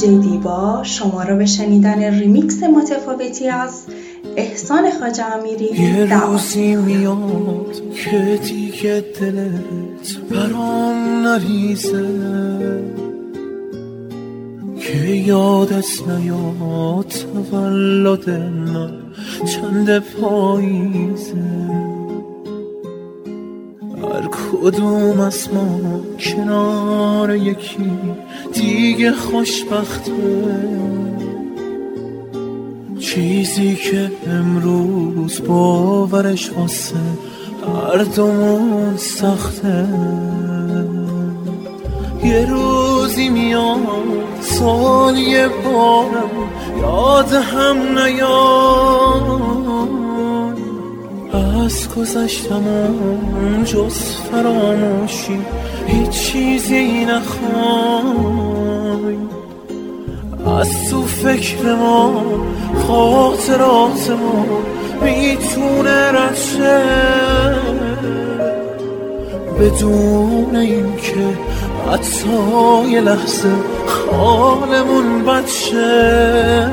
دیجی دیبا شما را به شنیدن ریمیکس متفاوتی از احسان خواجه امیری یه روزی میاد که دیگه دلت برام نریزه، که یادت نیاد تولد من چند پاییزه. هر کدوم از ما کنار یکی دیگه خوشبخته، چیزی که امروز باورش واسه هر دومون سخته. یه روزی میاد سال یه بارم یاد هم نیاد، از گذشتمون جز فراموشی هیچ چیزی نخوای. از تو فکر ما خاطرات ما میتونه رد شه، بدون این که حتی یه لحظه حالمون بد شه.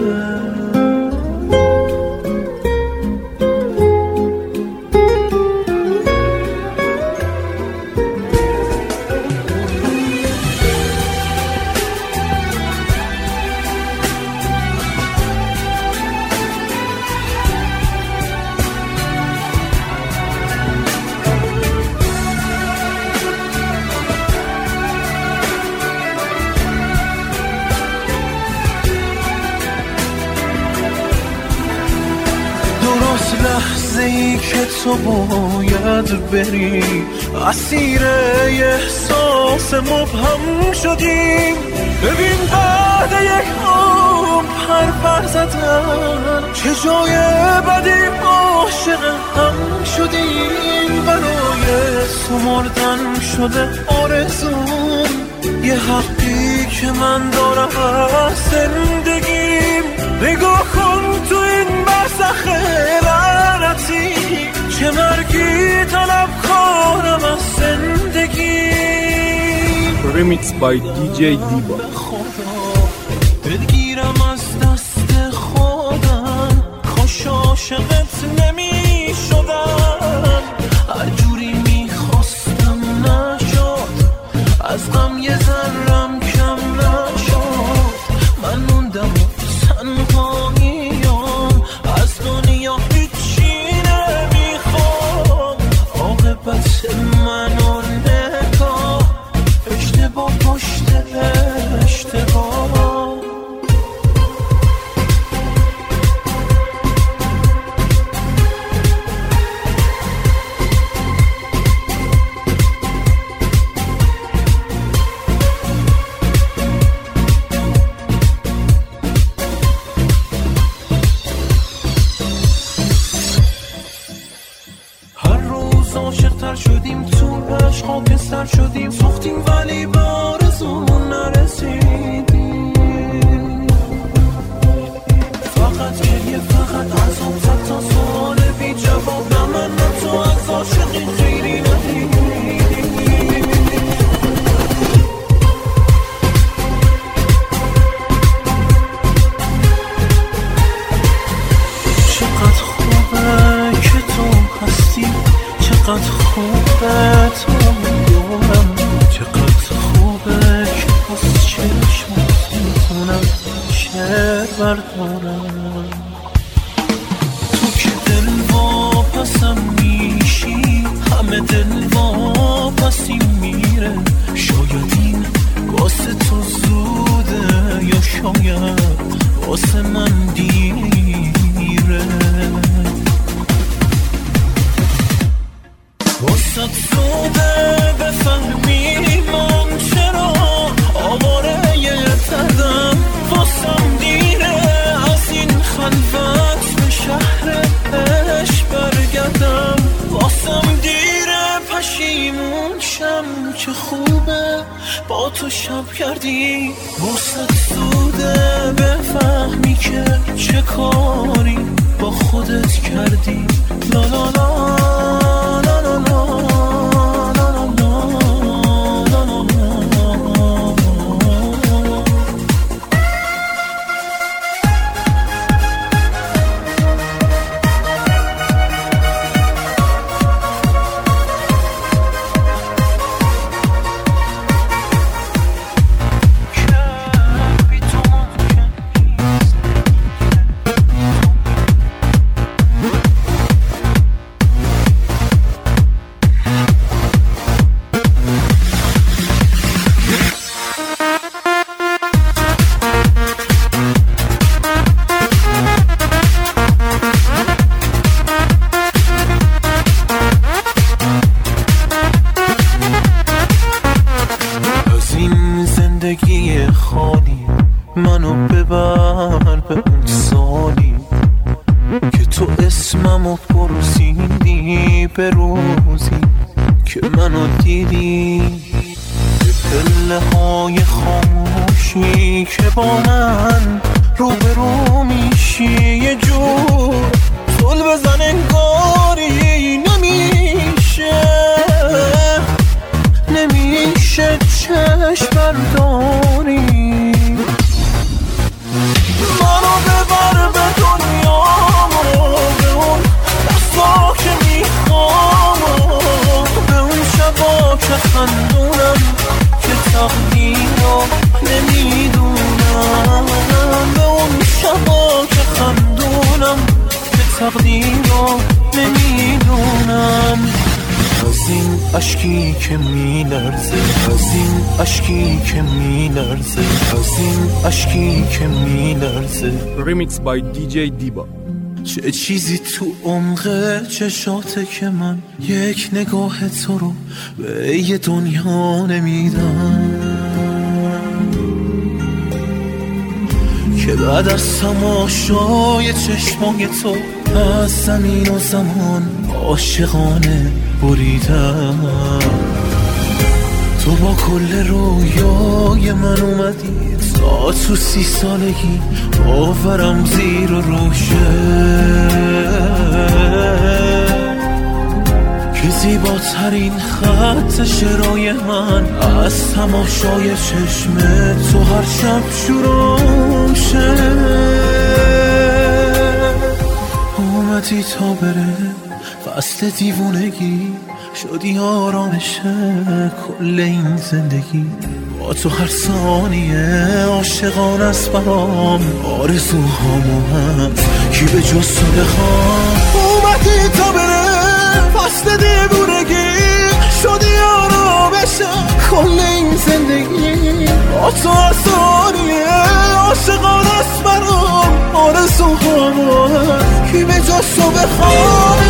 لحظه‌ای که تو باید بری، اسیر احساس مبهم شدیم. ببین بعد یک عمر پر زدن چه جای بدی عاشق هم شدیم. برای سمردن شده آرزوم، یه حقی که من دارم از زندگیم. نگاه کن تو این برزخ لعنتی، چه مرگی طلب کارم از زندگی. Remixed by DJ Diba. بگیرم از دست خودم، کاش عاشقت نمی شدم. هر جوری می خواستم نشد، از غم یه ذرم کم نشد. من موندم تنهاییم، از دنیا هیچی نمیخوام. عاقبت منو نگاه، اشتباه پشت اشتباه. عاشق‌تر شدیم، تو عشق خاکستر شدیم. سوختیم ولی به آرزومون نرسیدیم. فقط گریه، فقط عذاب، صد تا سوال بی جواب. نه من نه تو از عاشقی خیری ندیدیم. چقدر خوبه که تو هستی، چقدر خوبه تو دورم، چقدر خوبه که از چشمت میتونم شعر بردارم. تو که دل واپسم میشی، همه دل واپسیم میره. شاید این واسه تو زوده، یا شاید واسه من دیره. واسه زوده بفهمی من چرا آواره یه تردم. واسم دیره از این خلوت به شهر عشق برگردم. واسم دیره پشیمون شم که خوبه با تو شب کردی. واسه زوده بفهمی که چه کاری با خودت کردی. لا لا لا لا لا لا. باشی به روزی که منو دیدی، پله های خاموشی که با من روبرو میشی، یه جور طول بزن انگاری نمیشه چشم برداری. منو ببر به دنیا به اون دستا که میخوام، به اون شبا که خندونم که تقدیرو نمیدونم، به اون شبا که خندونم که تقدیرو نمیدونم. از این عشقی که میلرزه، از این عشقی که میلرزه، از این عشقی که میلرزه. Remix by DJ Diba. چه چیزی تو عمق چشاته که من یک نگاه تو رو به یه دنیا نمیدم، که بعد از تماشای چشمای تو از زمین و زمان عاشقانه بریدم. تو با کل رویای من اومدی تا تو 30 سالگی باورم زیر و روشه، که زیباترین خط شعرهای من از تماشای چشم تو هر شب شروع شه. اومدی تا بره فصل دیوونگی، شدی آرامش کل این زندگی، با تو هر ثانیه عاشقانه است برام، آرزوهامو هست کی به جز تو بخوام. اومدی تا بره فصل دیوونگی، شدی آرامش کل این زندگی، با تو هر ثانیه عاشقانه است برام، آرزوهامو هست کی به جز تو بخوام.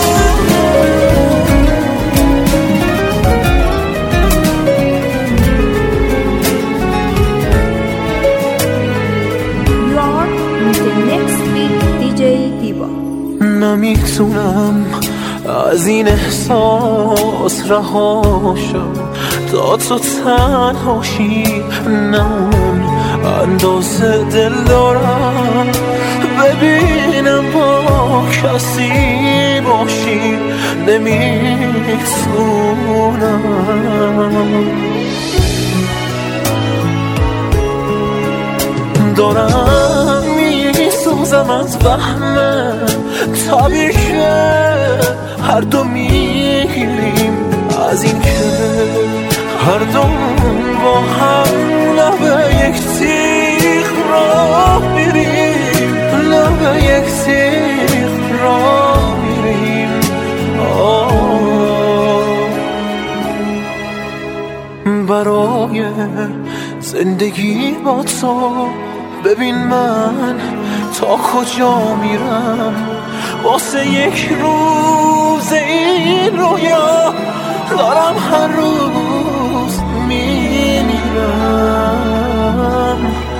نمیتونم از این احساس رها شم تا تو تنهاشی، نمون اندازه دل دارم ببینم با کسی باشی، نمیتونم. دارم میسوزم از وهمه طبیعیه، هر دو میگیریم از این که هر دو با هم لبه یک تیغ راه میریم، لبه یک تیغ راه میریم. برای زندگی با تو ببین من تا کجا میرم، واسه یک روز این رویا دارم هر روز میمیرم.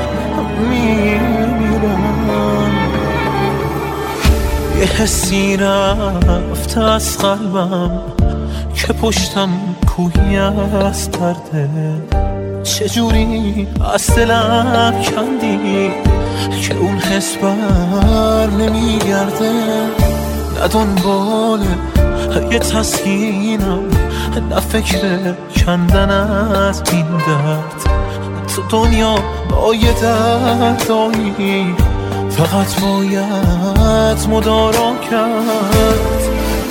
یه حسی رفت از قلبم که پشتم کوهی از درده، چجوری از دلم کندی که اون حس بر نمیگرده، نه دنبال یه تسکینم نه فکر کندن از این درد. تو دنیا با یه دردایی فقط باید مدارا کرد.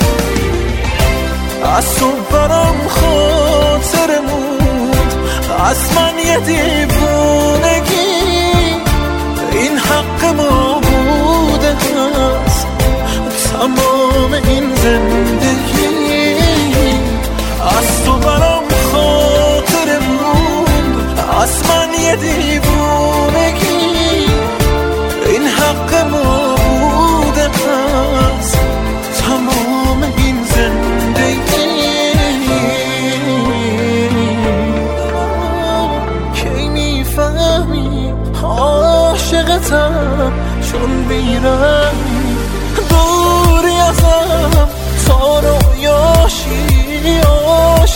از تو برام خاطر موند، از من یه دیوونگی، این حق ما بوده هست تمام این زندگی. از تو برام خاطر موند، از من یه دیوونگی، این حق ما بوده هست تمام این زندگی. کی میفهمی عاشقتم چون بیرم، دوری ازم تا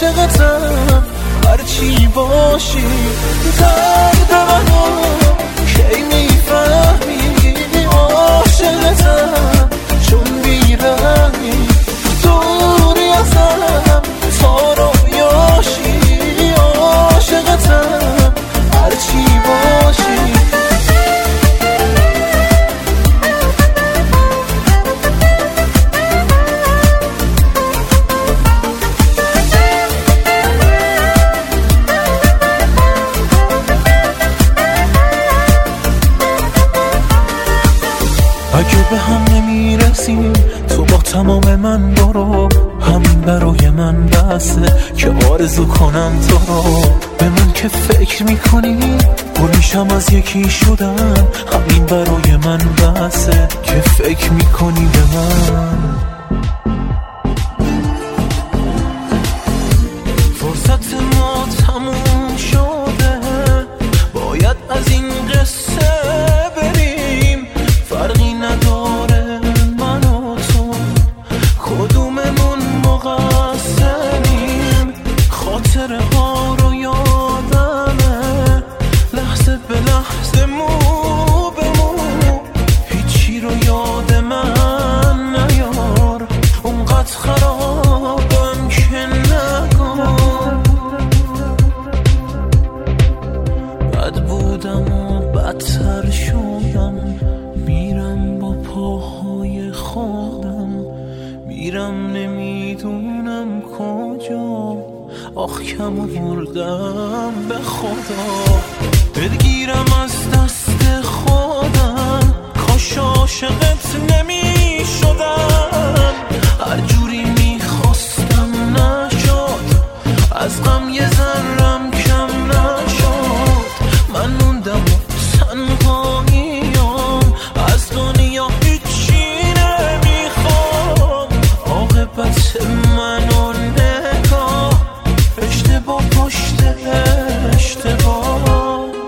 عاشقتم هرچی باشی. درد منو کی میفهمی عاشقتم چون بیرحمی دوری ازم تا رویاشی عاشقتم هرچی باشی. اگه به هم نمیرسیم تو با تمام من برو، همین برای من بسه که آرزو کنم تو رو. به من که فکر میکنی گلیشم از یکی شدم، همین برای من بسه که فکر میکنی به من. فرصت ما تموم شده باید از این قصه بریم، فرقی نداره من و تو کدوممون مقصریم. خاطره ها رو یادمه لحظه به لحظه مو به مو، هیچی رو یاد من نیار اونقدر خرابم که نگار. بد بودم و بدتر شدم، میرم با پاهای خودم، میرم نمیدونم کجا، آخ کم بردم به خدا. دلگیرم از دست خودم، کاش عاشقت نمیشدم، هر جوری میخواستم نشد، از غم یه ذرم کم نشد. من موندم و تنهاییم، از دنیا هیچی نمیخوام، عاقبت منو نگاه، اشتباه پشت اشتباه.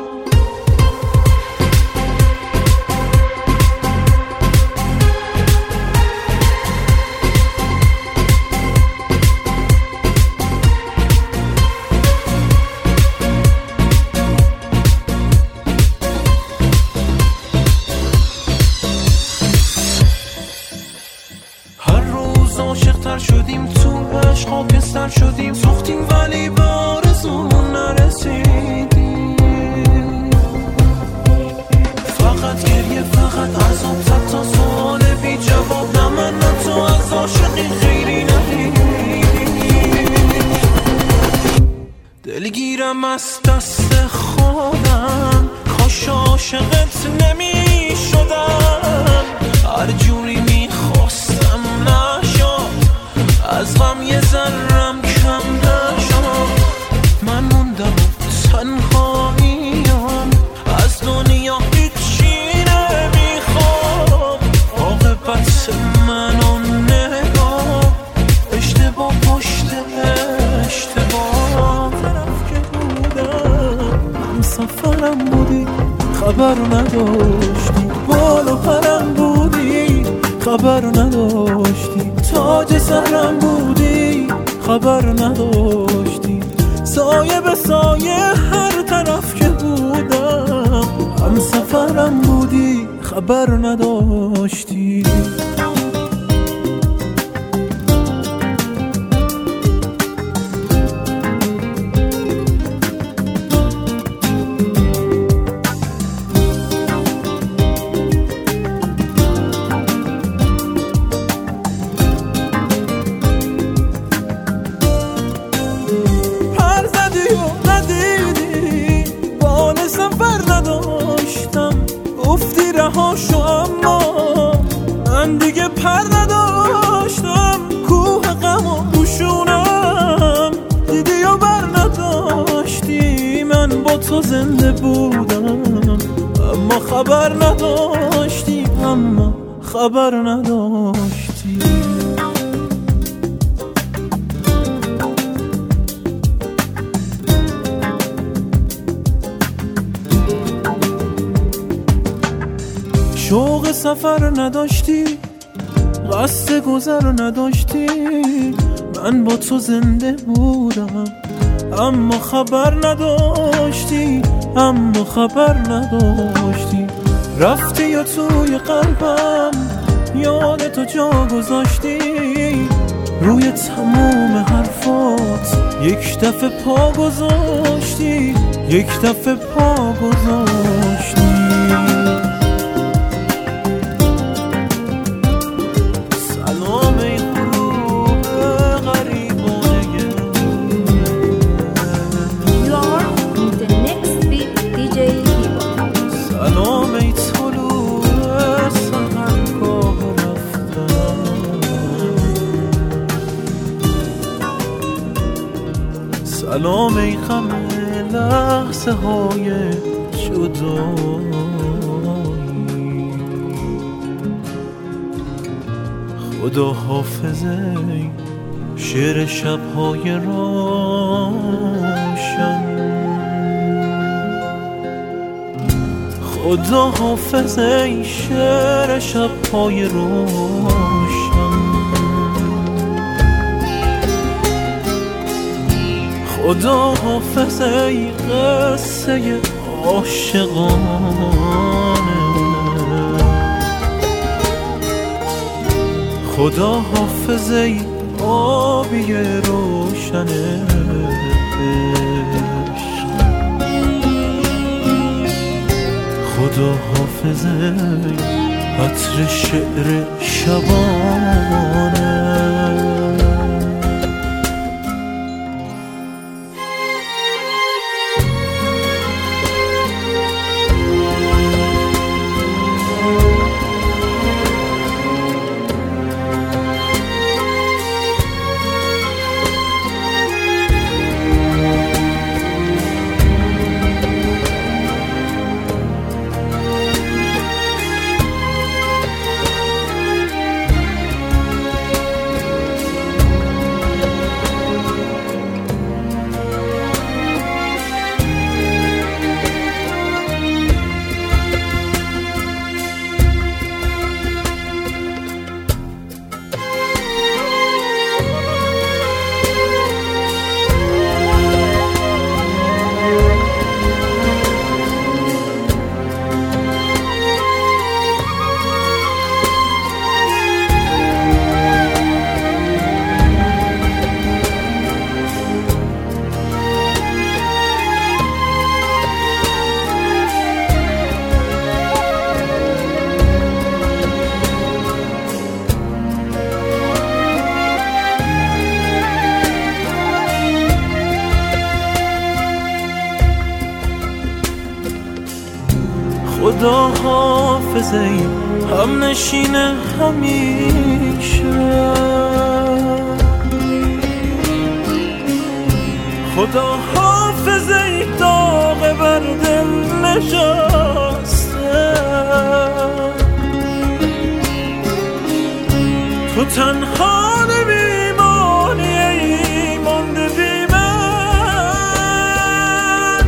هر روز عاشق‌تر شدیم، تو عشق خاکستر شدیم، سوختیم ولی به آرزومون نرسیدیم. فقط گریه، فقط عذاب، صد تا سوال بی جواب، نه من نه تو از عاشقی خیری ندیدیم. دلگیرم از دست خودم، کاش عاشقت نمیشدم، هر جوری میخواستم نشد، از غم یه ذرم کم نشد. من موندم تنهاییم، از دنیا هیچی نمیخوام، عاقبت منو نگاه، اشتباه پشت اشتباه. طرف که بودم هم سفرم بودی خبر نداشتی، بال و پرم بودی خبر نداشتی، تاج سرم بودی خبر نداشتی، سایه به سایه هر طرف که بودم هم سفرم بودی خبر نداشتی. شو اما من دیگه پر نداشتم، کوه غم و دوشونم دیدی و بر نداشتی. من با تو زنده بودم اما خبر نداشتی، اما خبر نداشتی. شوق سفر نداشتی، قصد گذر نداشتی، من با تو زنده بودم اما خبر نداشتی، اما خبر نداشتی. رفتی یا توی قلبم یاد تو جا گذاشتی، روی تموم حرفات یک دفعه پا گذاشتی، یک دفعه پا گذاشتی. سلام ای غروب غریبانه You are the next big DJ Diba. سلام ای طلوع سحرگاه رفتن، سلام ای غم لحظه های جدایی. خدا حافظه شعر شبهای روشن، خدا حافظه شعر شبهای روشن، خدا حافظه قصه عاشقانه، خدا حافظه آبی روشنه. خدا حافظه عطر شعر شبانه. خدا حافظه هم نشینه همیشه، خدا حافظه داغ بر دل نشسته، تو تنها نمیمانی ای مانده بی من،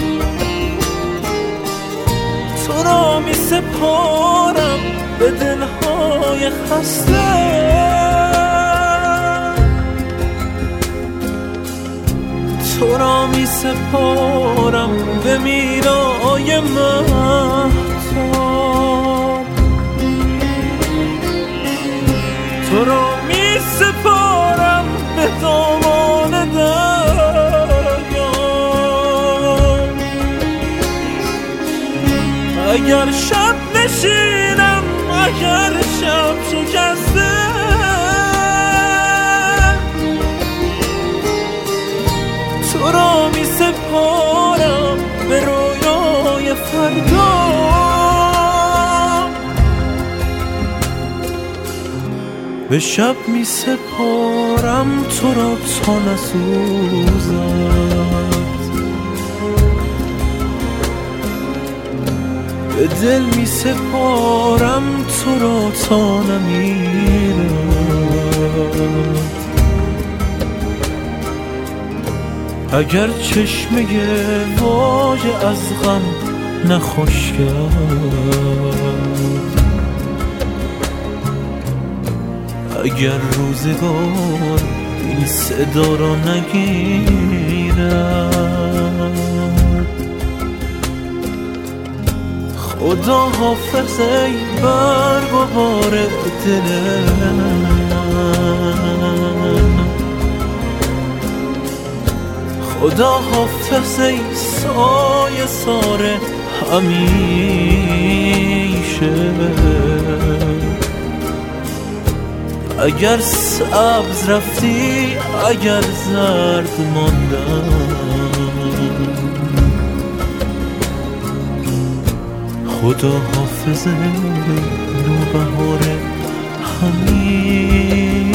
تو را می سپارم به دلهای خسته، تو را می سپارم به میرای مهتاب، تو را می سپارم به دامان دریا. اگر شب نشینم، اگر شب شکسته، تو را می سپارم به رویای فردا. به شب می سپارم تو را تا نسوزد، به دل می سپارم تو را تا نمیرد. اگر چشمه واژه از غم نخوش کرد، اگر روزگار این صدا را نگیرد. خدا حافظ ای برگ و بار دلم، خدا حافظ ای سایه سار همیشه. اگر سبز رفتی اگر زرد ماندم، خدا حافظ نوبهار همیشه.